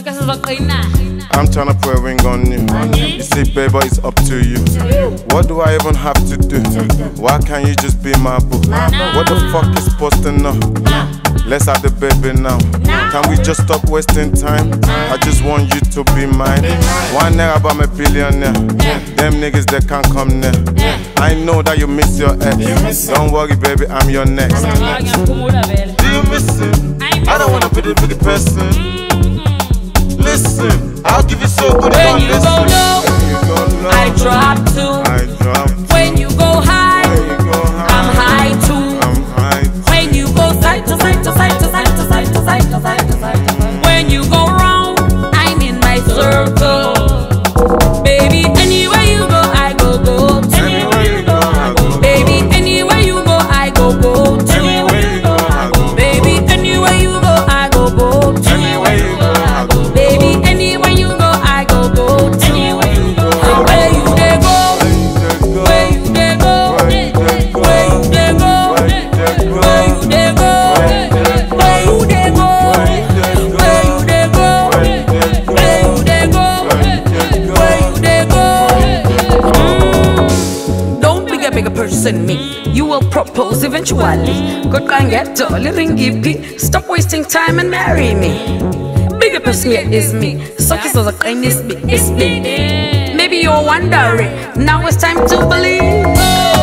I'm trying to put a ring on you. You see, baby, it's up to you. What do I even have to do? Why can't you just be my boo? What the fuck is supposed to know? Let's have the baby now. Can we just stop wasting time? I just want you to be mine. One nigga about me billionaire. Them niggas that can't come near. I know that you miss your ex. Don't worry, baby, I'm your next. Do you miss him? I don't wanna be the big person. Listen, I'll give you so good. When you go low, I drop too. When you go high, I'm high too. When you go side to side to side to side to side to side to side to side. When you go round, I'm in my circle. Baby, anywhere you go, I go go. Anywhere you go, I go. Baby, anywhere you go, I go go. Anywhere you go, I go. Baby, anywhere you go, I go go. Anywhere you go, I go. Baby, anywhere you go, I go go. Anywhere you go, I go. Where you dey go? Where you dey go? Where you dey go? Where you dey go? Where you dey go? Where you dey go? Where you dey go? Where you dey go? Don't be a bigger person than me. You will propose eventually. Good can get jolly ringy. Stop wasting time and marry me. Bigger person here is me. So kiss us a kindness, it's me. Maybe you're wondering. Now it's time to believe.